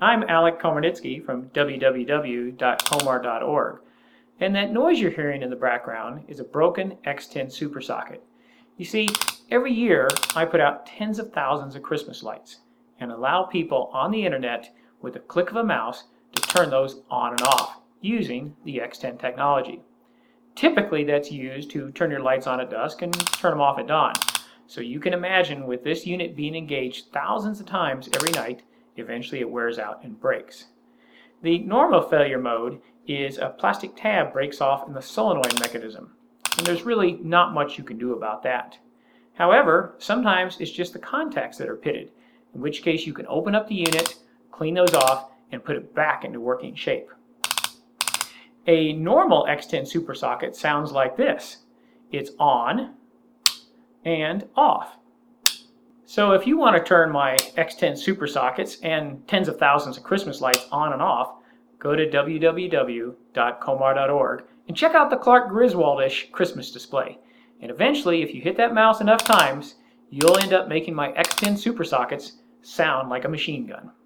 I'm Alec Komarnitsky from www.komar.org, and that noise you're hearing in the background is a broken X10 supersocket. You see, every year I put out tens of thousands of Christmas lights and allow people on the internet with a click of a mouse to turn those on and off using the X10 technology. Typically that's used to turn your lights on at dusk and turn them off at dawn. So you can imagine with this unit being engaged thousands of times every night, eventually it wears out and breaks. The normal failure mode is a plastic tab breaks off in the solenoid mechanism, and there's really not much you can do about that. However, sometimes it's just the contacts that are pitted, in which case you can open up the unit, clean those off, and put it back into working shape. A normal X10 supersocket sounds like this. It's on and off. So if you want to turn my X10 supersockets and tens of thousands of Christmas lights on and off, go to www.komar.org and check out the Clark Griswoldish Christmas display. And eventually, if you hit that mouse enough times, you'll end up making my X10 supersockets sound like a machine gun.